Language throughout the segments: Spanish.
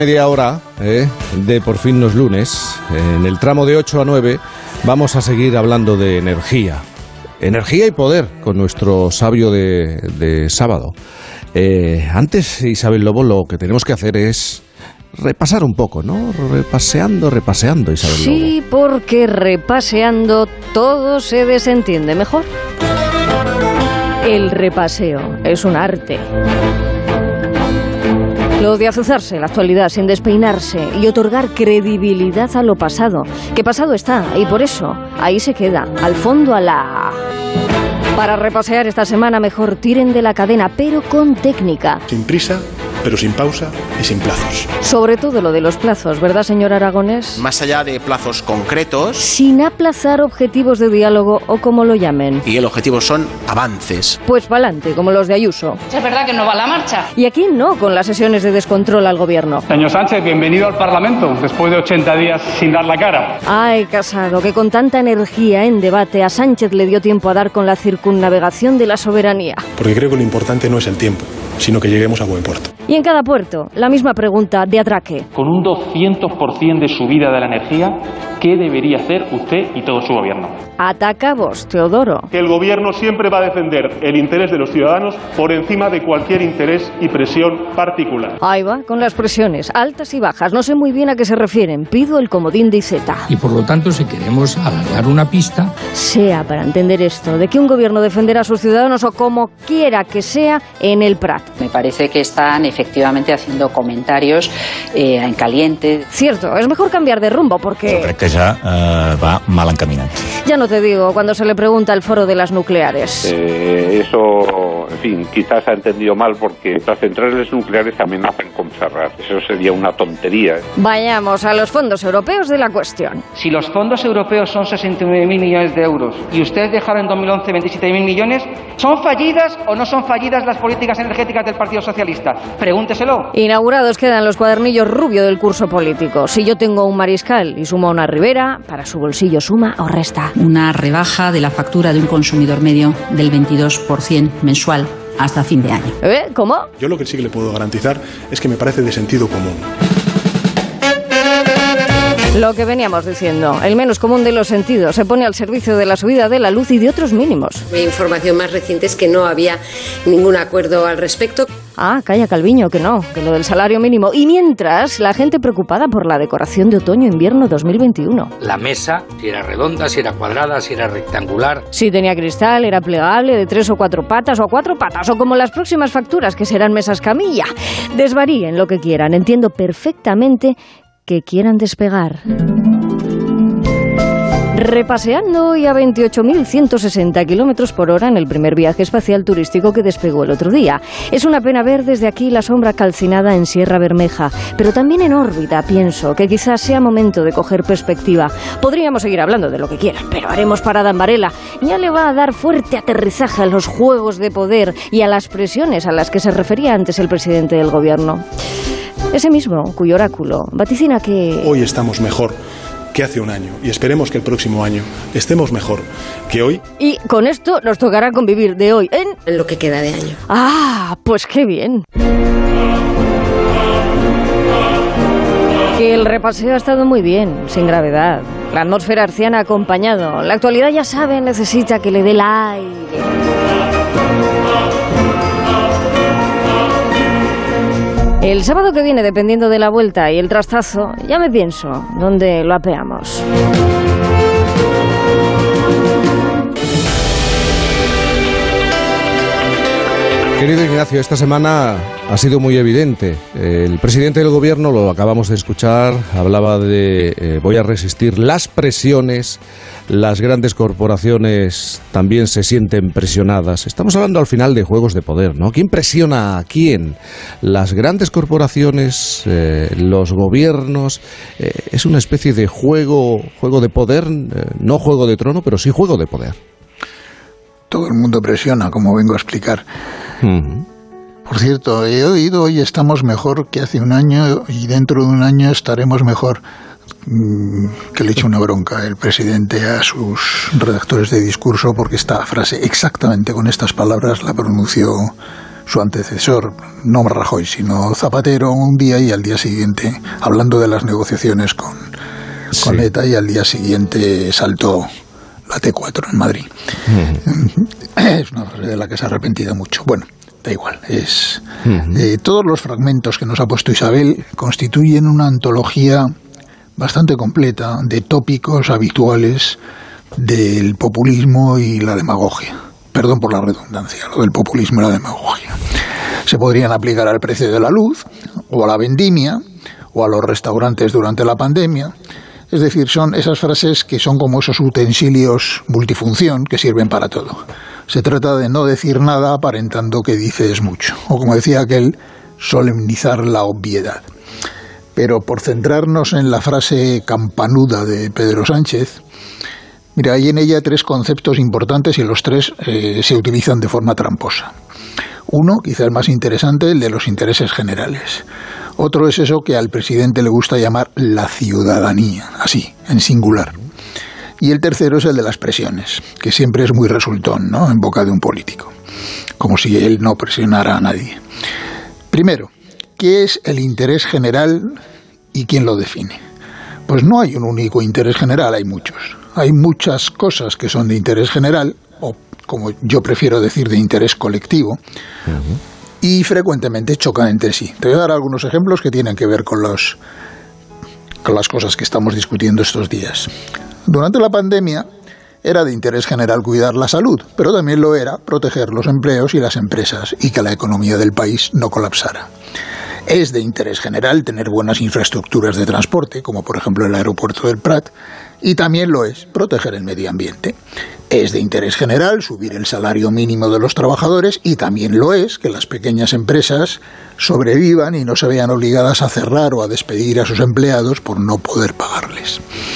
Media hora de Por fin los lunes. En el tramo de 8 a 9 vamos a seguir hablando de energía. Energía y poder con nuestro sabio de sábado. Antes, Isabel Lobo, lo que tenemos que hacer es repasar un poco, ¿no? Repaseando, Isabel Lobo. Sí, porque repaseando todo se desentiende mejor. El repaseo es un arte. Lo de azuzarse la actualidad sin despeinarse y otorgar credibilidad a lo pasado. Que pasado está, y por eso ahí se queda, al fondo a la... Para repasear esta semana mejor tiren de la cadena, pero con técnica. Sin prisa, pero sin pausa y sin plazos. Sobre todo lo de los plazos, ¿verdad, señor Aragonés? Más allá de plazos concretos. Sin aplazar objetivos de diálogo o como lo llamen. Y el objetivo son avances. Pues pa'lante, como los de Ayuso. Es verdad que no va la marcha. Y aquí no, con las sesiones de descontrol al gobierno. Señor Sánchez, bienvenido al Parlamento, después de 80 días sin dar la cara. Ay, Casado, que con tanta energía en debate a Sánchez le dio tiempo a dar con la circunnavegación de la soberanía. Porque creo que lo importante no es el tiempo, sino que lleguemos a buen puerto. Y en cada puerto, la misma pregunta de atraque. Con un 200% de subida de la energía, ¿qué debería hacer usted y todo su gobierno? Ataca vos, Teodoro. Que el gobierno siempre va a defender el interés de los ciudadanos por encima de cualquier interés y presión particular. Ahí va, con las presiones, altas y bajas. No sé muy bien a qué se refieren. Pido el comodín de Iseta. Y por lo tanto, si queremos alargar una pista... Sea para entender esto, de que un gobierno defenderá a sus ciudadanos o como quiera que sea en el Prat. Me parece que están efectivamente haciendo comentarios en caliente. Cierto, es mejor cambiar de rumbo porque... Jo crec que ja va mal encaminat. Ya no te digo, cuando se le pregunta al foro de las nucleares. Eso, en fin, quizás ha entendido mal porque las centrales nucleares amenazan con cerrar. Eso sería una tontería. Vayamos a los fondos europeos de la cuestión. Si los fondos europeos son 69.000 millones de euros y ustedes dejaron en 2011 27.000 millones, ¿son fallidas o no son fallidas las políticas energéticas del Partido Socialista? Pregúnteselo. Inaugurados quedan los cuadernillos rubio del curso político. Si yo tengo un Mariscal y sumo a una Ribera, para su bolsillo suma o resta. Una rebaja de la factura de un consumidor medio del 22% mensual hasta fin de año. ¿Cómo? Yo lo que sí que le puedo garantizar es que me parece de sentido común. Lo que veníamos diciendo, el menos común de los sentidos se pone al servicio de la subida de la luz y de otros mínimos. Mi información más reciente es que no había ningún acuerdo al respecto. Ah, calla Calviño, que no, que lo del salario mínimo. Y mientras, la gente preocupada por la decoración de otoño-invierno 2021. La mesa, si era redonda, si era cuadrada, si era rectangular. Si tenía cristal, era plegable, de 3 o 4 patas, o 4 patas, o como las próximas facturas, que serán mesas camilla. Desvaríen lo que quieran, entiendo perfectamente que quieran despegar. Repaseando hoy a 28.160 kilómetros por hora en el primer viaje espacial turístico que despegó el otro día. Es una pena ver desde aquí la sombra calcinada en Sierra Bermeja, pero también en órbita pienso que quizás sea momento de coger perspectiva. Podríamos seguir hablando de lo que quieran, pero haremos parada en Varela. Ya le va a dar fuerte aterrizaje a los juegos de poder y a las presiones a las que se refería antes el presidente del gobierno. Ese mismo, cuyo oráculo vaticina que... Hoy estamos mejor que hace un año y esperemos que el próximo año estemos mejor que hoy. Y con esto nos tocará convivir de hoy en lo que queda de año. Ah, pues qué bien. Que el repaseo ha estado muy bien, sin gravedad. La atmósfera herciana ha acompañado. La actualidad, ya saben, necesita que le dé el aire. El sábado que viene, dependiendo de la vuelta y el trastazo, ya me pienso dónde lo apeamos. Querido Ignacio, esta semana ha sido muy evidente. El presidente del gobierno, lo acabamos de escuchar, hablaba de voy a resistir las presiones. Las grandes corporaciones también se sienten presionadas. Estamos hablando al final de juegos de poder, ¿no? ¿Quién presiona a quién? Las grandes corporaciones, los gobiernos. Es una especie de juego de poder, no juego de trono, pero sí juego de poder. Todo el mundo presiona, como vengo a explicar. Por cierto, he oído hoy estamos mejor que hace un año y dentro de un año estaremos mejor. Que le eche una bronca el presidente a sus redactores de discurso porque esta frase exactamente con estas palabras la pronunció su antecesor, no Rajoy, sino Zapatero, un día y al día siguiente, hablando de las negociaciones con ETA, y al día siguiente saltó la T4 en Madrid. Es una frase de la que se ha arrepentido mucho. Bueno, da igual. Todos los fragmentos que nos ha puesto Isabel constituyen una antología bastante completa de tópicos habituales del populismo y la demagogia. Perdón por la redundancia, lo del populismo y la demagogia. Se podrían aplicar al precio de la luz, o a la vendimia, o a los restaurantes durante la pandemia. Es decir, son esas frases que son como esos utensilios multifunción que sirven para todo. Se trata de no decir nada aparentando que dices mucho. O como decía aquel, solemnizar la obviedad. Pero por centrarnos en la frase campanuda de Pedro Sánchez, mira, hay en ella 3 conceptos importantes y los 3 se utilizan de forma tramposa. Uno, quizá el más interesante, el de los intereses generales. Otro es eso que al presidente le gusta llamar la ciudadanía, así, en singular. Y el tercero es el de las presiones, que siempre es muy resultón, ¿no?, en boca de un político, como si él no presionara a nadie. Primero, ¿qué es el interés general y quién lo define? Pues no hay un único interés general, hay muchos. Hay muchas cosas que son de interés general, o como yo prefiero decir, de interés colectivo, y frecuentemente chocan entre sí. Te voy a dar algunos ejemplos que tienen que ver con las cosas que estamos discutiendo estos días. Durante la pandemia era de interés general cuidar la salud, pero también lo era proteger los empleos y las empresas y que la economía del país no colapsara. Es de interés general tener buenas infraestructuras de transporte, como por ejemplo el aeropuerto del Prat, y también lo es proteger el medio ambiente. Es de interés general subir el salario mínimo de los trabajadores y también lo es que las pequeñas empresas sobrevivan y no se vean obligadas a cerrar o a despedir a sus empleados por no poder pagarles.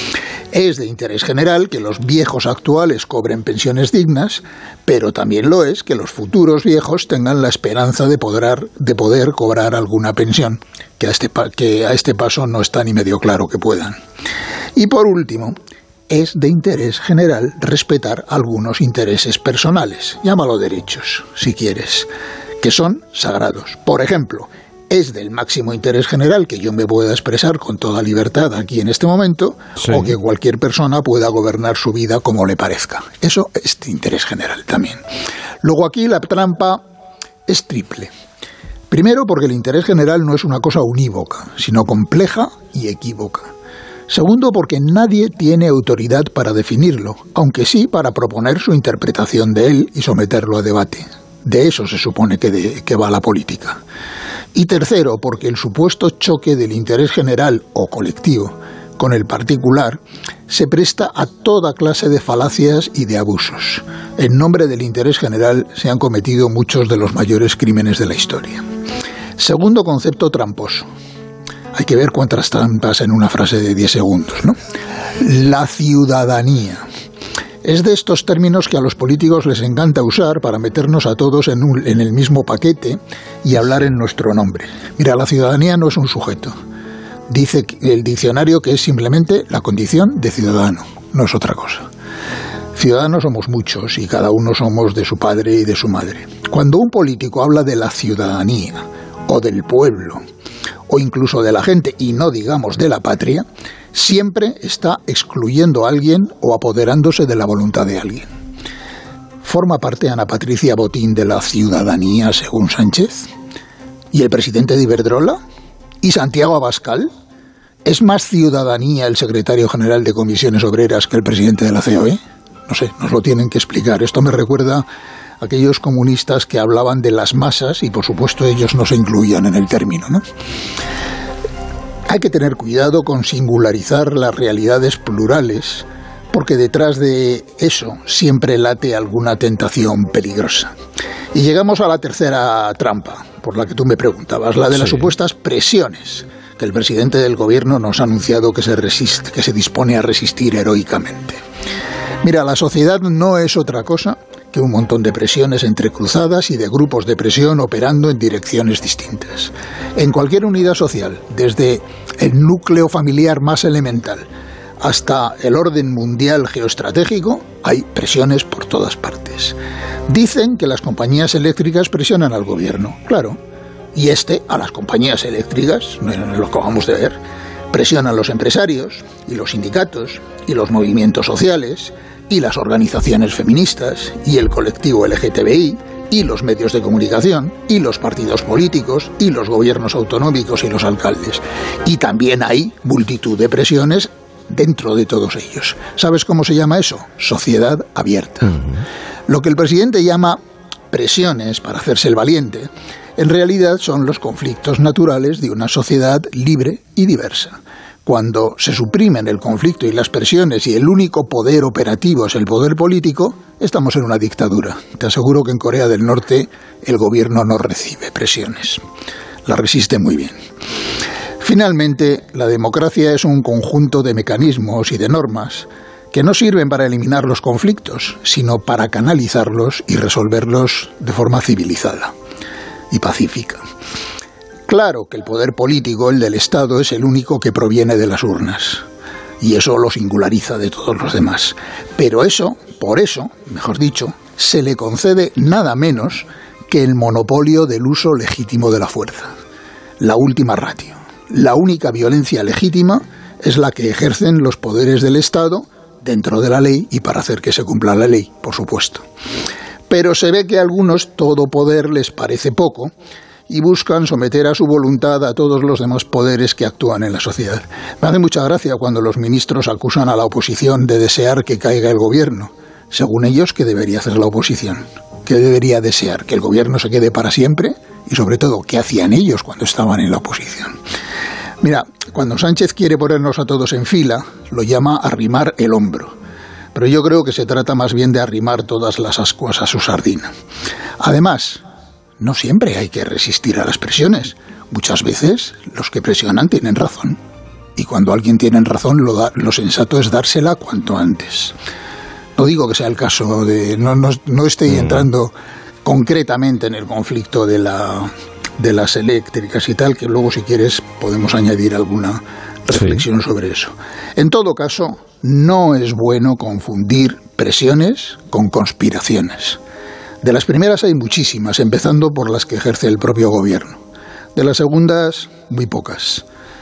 Es de interés general que los viejos actuales cobren pensiones dignas, pero también lo es que los futuros viejos tengan la esperanza de poder cobrar alguna pensión, que a este paso no está ni medio claro que puedan. Y por último, es de interés general respetar algunos intereses personales, llámalo derechos, si quieres, que son sagrados. Por ejemplo, es del máximo interés general que yo me pueda expresar con toda libertad aquí en este momento, o que cualquier persona pueda gobernar su vida como le parezca. Eso es de interés general también. Luego aquí la trampa es triple. Primero, porque el interés general no es una cosa unívoca, sino compleja y equívoca. Segundo, porque nadie tiene autoridad para definirlo, aunque sí para proponer su interpretación de él y someterlo a debate. De eso se supone que va la política. Y tercero, porque el supuesto choque del interés general o colectivo con el particular se presta a toda clase de falacias y de abusos. En nombre del interés general se han cometido muchos de los mayores crímenes de la historia. Segundo concepto tramposo. Hay que ver cuántas trampas en una frase de 10 segundos, ¿no? La ciudadanía. Es de estos términos que a los políticos les encanta usar para meternos a todos en el mismo paquete y hablar en nuestro nombre. Mira, la ciudadanía no es un sujeto. Dice el diccionario que es simplemente la condición de ciudadano, no es otra cosa. Ciudadanos somos muchos y cada uno somos de su padre y de su madre. Cuando un político habla de la ciudadanía o del pueblo o incluso de la gente y no digamos de la patria, siempre está excluyendo a alguien o apoderándose de la voluntad de alguien. ¿Forma parte Ana Patricia Botín de la ciudadanía según Sánchez? ¿Y el presidente de Iberdrola? ¿Y Santiago Abascal? ¿Es más ciudadanía el secretario general de Comisiones Obreras que el presidente de la COE? No sé, nos lo tienen que explicar. Esto me recuerda a aquellos comunistas que hablaban de las masas y por supuesto ellos no se incluían en el término, ¿no? Hay que tener cuidado con singularizar las realidades plurales, porque detrás de eso siempre late alguna tentación peligrosa. Y llegamos a la tercera trampa, por la que tú me preguntabas, la de las supuestas presiones que el presidente del gobierno nos ha anunciado que se dispone a resistir heroicamente. Mira, la sociedad no es otra cosa que un montón de presiones entrecruzadas y de grupos de presión operando en direcciones distintas. En cualquier unidad social, desde el núcleo familiar más elemental hasta el orden mundial geoestratégico, hay presiones por todas partes. Dicen que las compañías eléctricas presionan al gobierno, claro, y a las compañías eléctricas, lo acabamos de ver, presionan los empresarios y los sindicatos y los movimientos sociales y las organizaciones feministas y el colectivo LGTBI y los medios de comunicación y los partidos políticos y los gobiernos autonómicos y los alcaldes. Y también hay multitud de presiones dentro de todos ellos. ¿Sabes cómo se llama eso? Sociedad abierta. Lo que el presidente llama presiones para hacerse el valiente, en realidad son los conflictos naturales de una sociedad libre y diversa. Cuando se suprimen el conflicto y las presiones y el único poder operativo es el poder político, estamos en una dictadura. Te aseguro que en Corea del Norte el gobierno no recibe presiones. La resiste muy bien. Finalmente, la democracia es un conjunto de mecanismos y de normas que no sirven para eliminar los conflictos, sino para canalizarlos y resolverlos de forma civilizada y pacífica. Claro que el poder político, el del Estado, es el único que proviene de las urnas, y eso lo singulariza de todos los demás. Pero por eso, mejor dicho, se le concede nada menos que el monopolio del uso legítimo de la fuerza, la última ratio. La única violencia legítima es la que ejercen los poderes del Estado dentro de la ley y para hacer que se cumpla la ley, por supuesto. Pero se ve que a algunos todo poder les parece poco y buscan someter a su voluntad a todos los demás poderes que actúan en la sociedad. Me hace mucha gracia cuando los ministros acusan a la oposición de desear que caiga el gobierno. Según ellos, ¿qué debería hacer la oposición? ¿Qué debería desear? ¿Que el gobierno se quede para siempre? Y sobre todo, ¿qué hacían ellos cuando estaban en la oposición? Mira, cuando Sánchez quiere ponernos a todos en fila, lo llama arrimar el hombro. Pero yo creo que se trata más bien de arrimar todas las ascuas a su sardina. Además, no siempre hay que resistir a las presiones. Muchas veces los que presionan tienen razón. Y cuando alguien tiene razón, lo sensato es dársela cuanto antes. No digo que sea el caso de... No estoy entrando concretamente en el conflicto de las eléctricas y tal, que luego, si quieres, podemos añadir alguna reflexión sobre eso. En todo caso, no es bueno confundir presiones con conspiraciones. De las primeras hay muchísimas, empezando por las que ejerce el propio gobierno. De las segundas, muy pocas.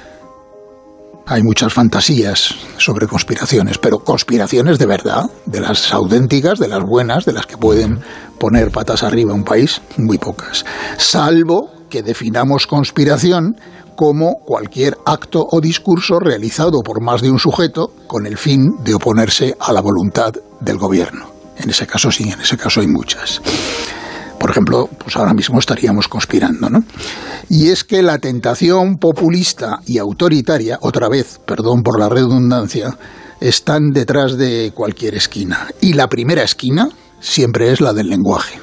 Hay muchas fantasías sobre conspiraciones, pero conspiraciones de verdad, de las auténticas, de las buenas, de las que pueden poner patas arriba a un país, muy pocas. Salvo que definamos conspiración como cualquier acto o discurso realizado por más de un sujeto con el fin de oponerse a la voluntad del gobierno. En ese caso sí, en ese caso hay muchas. Por ejemplo, pues ahora mismo estaríamos conspirando, ¿no? Y es que la tentación populista y autoritaria, otra vez, perdón por la redundancia, están detrás de cualquier esquina. Y la primera esquina siempre es la del lenguaje.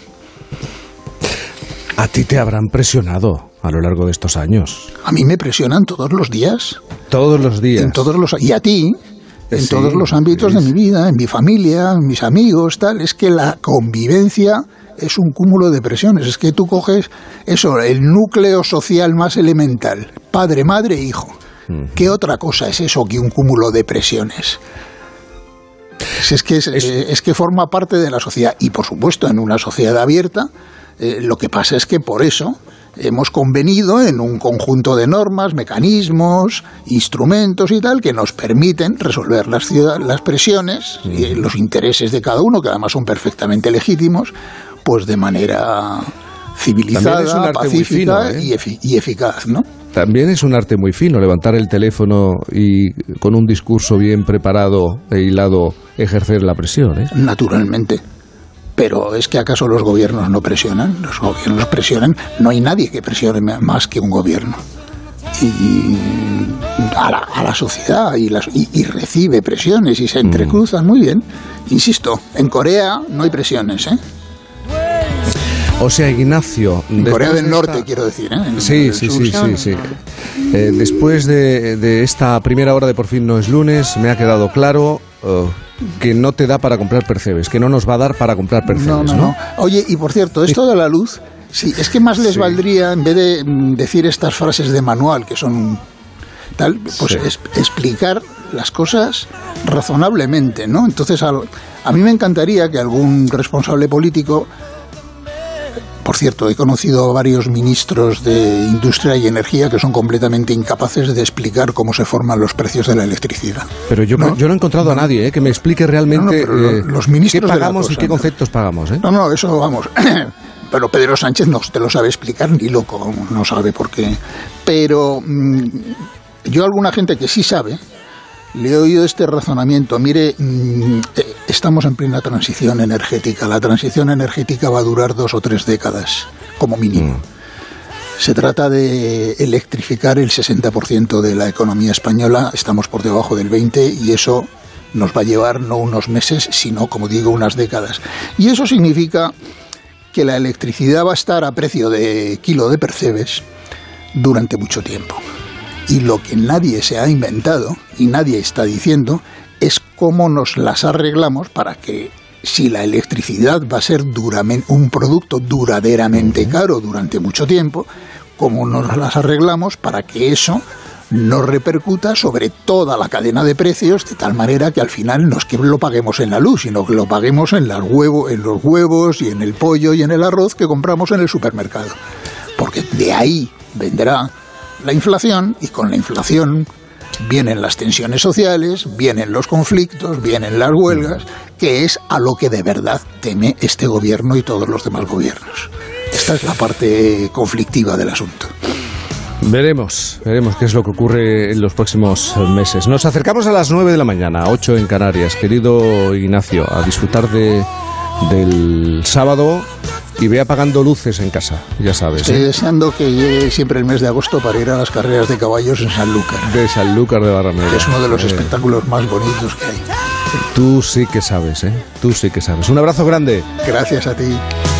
¿A ti te habrán presionado a lo largo de estos años? A mí me presionan todos los días. Todos los días. Y a ti, en todos los ámbitos de mi vida, en mi familia, en mis amigos, tal. Es que la convivencia es un cúmulo de presiones. Es que tú coges eso, el núcleo social más elemental, padre, madre, hijo. ¿Qué otra cosa es eso que un cúmulo de presiones? Es que forma parte de la sociedad. Y por supuesto, en una sociedad abierta, lo que pasa es que por eso hemos convenido en un conjunto de normas, mecanismos, instrumentos y tal que nos permiten resolver las presiones y los intereses de cada uno, que además son perfectamente legítimos, pues de manera civilizada, pacífica y eficaz, ¿no? También es un arte muy fino levantar el teléfono y con un discurso bien preparado e hilado ejercer la presión, ¿eh? Naturalmente. Pero ¿es que acaso los gobiernos no presionan? Los gobiernos presionan. No hay nadie que presione más que un gobierno. Y a la sociedad y recibe presiones y se entrecruzan muy bien. Insisto, en Corea no hay presiones, ¿eh? O sea, Ignacio... En Corea del Norte, quiero decir, ¿eh? Sí. Después de esta primera hora de Por fin no es lunes, me ha quedado claro que no te da para comprar percebes, que no nos va a dar para comprar percebes, ¿no? Oye, y por cierto, esto de la luz, sí, es que más les valdría, en vez de decir estas frases de manual, que son tal, pues explicar las cosas razonablemente, ¿no? Entonces, a mí me encantaría que algún responsable político... Por cierto, he conocido a varios ministros de Industria y Energía que son completamente incapaces de explicar cómo se forman los precios de la electricidad. Pero yo no he encontrado a nadie que me explique realmente los ministros qué pagamos y qué conceptos pagamos. No, eso vamos. Pero Pedro Sánchez no te lo sabe explicar ni loco, no sabe por qué. Pero yo a alguna gente que sí sabe, le he oído este razonamiento. Mire, estamos en plena transición energética. La transición energética va a durar 2 o 3 décadas, como mínimo. Se trata de electrificar el 60% de la economía española. Estamos por debajo del 20% y eso nos va a llevar no unos meses, sino, como digo, unas décadas. Y eso significa que la electricidad va a estar a precio de kilo de percebes durante mucho tiempo. Y lo que nadie se ha inventado y nadie está diciendo es cómo nos las arreglamos para que, si la electricidad va a ser un producto duraderamente caro durante mucho tiempo, cómo nos las arreglamos para que eso no repercuta sobre toda la cadena de precios, de tal manera que al final no es que lo paguemos en la luz, sino que lo paguemos en los huevos y en el pollo y en el arroz que compramos en el supermercado. Porque de ahí vendrá la inflación, y con la inflación vienen las tensiones sociales, vienen los conflictos, vienen las huelgas, que es a lo que de verdad teme este gobierno y todos los demás gobiernos. Esta es la parte conflictiva del asunto. Veremos qué es lo que ocurre en los próximos meses. Nos acercamos a las 9 de la mañana, 8 en Canarias. Querido Ignacio, a disfrutar del sábado. Y ve apagando luces en casa, ya sabes. Estoy deseando que llegue siempre el mes de agosto para ir a las carreras de caballos en Sanlúcar. De Sanlúcar de Barrameda. Es uno de los espectáculos más bonitos que hay. Tú sí que sabes, Tú sí que sabes. Un abrazo grande. Gracias a ti.